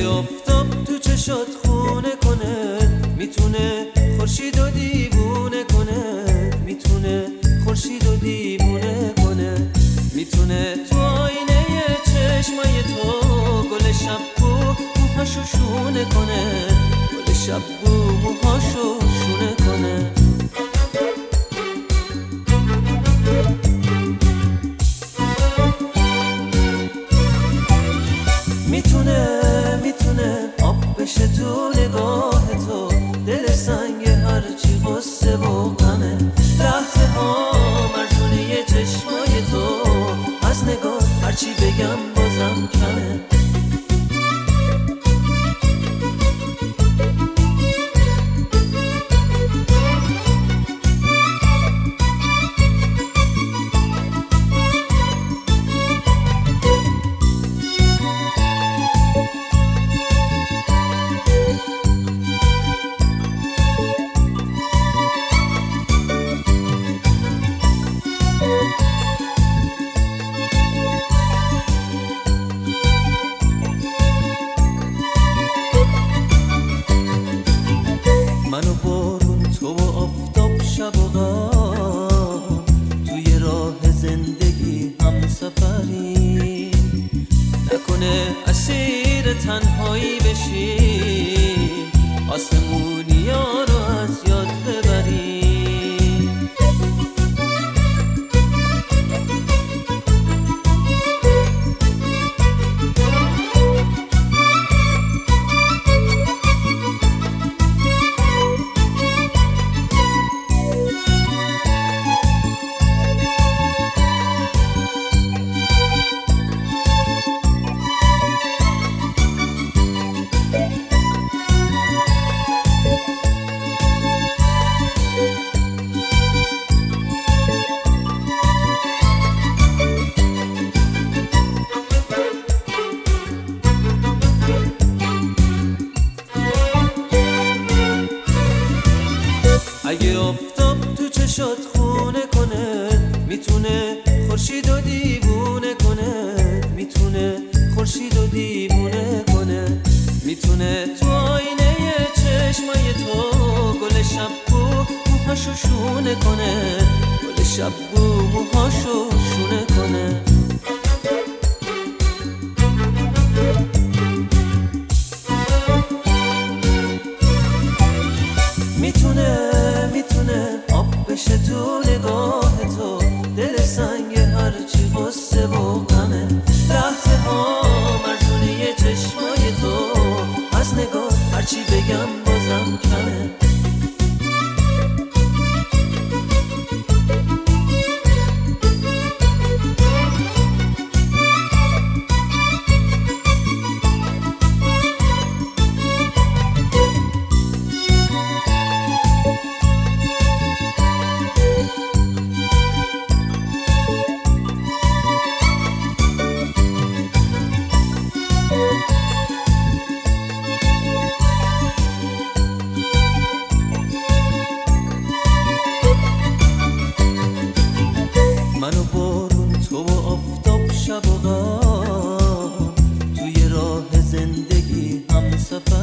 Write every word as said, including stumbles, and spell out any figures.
آفتاب تو چشات خونه کنه، میتونه خورشید و دیوونه کنه، میتونه خورشید و دیوونه کنه، میتونه تو آینه چشمای تو گل شب بو موهاشو شونه کنه، گل شب بو موهاشو شونه کنه. میتونه میتونه آب بشه تو نگاه تو، دل سنگ هرچی غصه و غمه، لحظه ها مرزونه چشمای تو، از نگاه هرچی بگم بازم کمه. من و بارون، تو و آفتاب، شب و غم، توی راه زندگی هم سفری، نکنه اسیر تنهایی بشیم، آسمونی ها رو از یاد ببریم. اگه آفتاب تو چشات خونه کنه، میتونه خورشید و دیوونه کنه، میتونه خورشید و دیوونه کنه، میتونه تو آینه چشمای تو گل شب بو موهاشو شونه کنه، گل شب بو موهاشو شونه کنه. میتونه میتونه آب بشه تو نگاه تو، دل سنگ هرچی غصه و غمه، لحظه ها مرزونه چشمای تو، از نگاه هرچی بگم بازم کمه. من و بارون، تو و آفتاب، شب و غم، توی راه زندگی هم سفر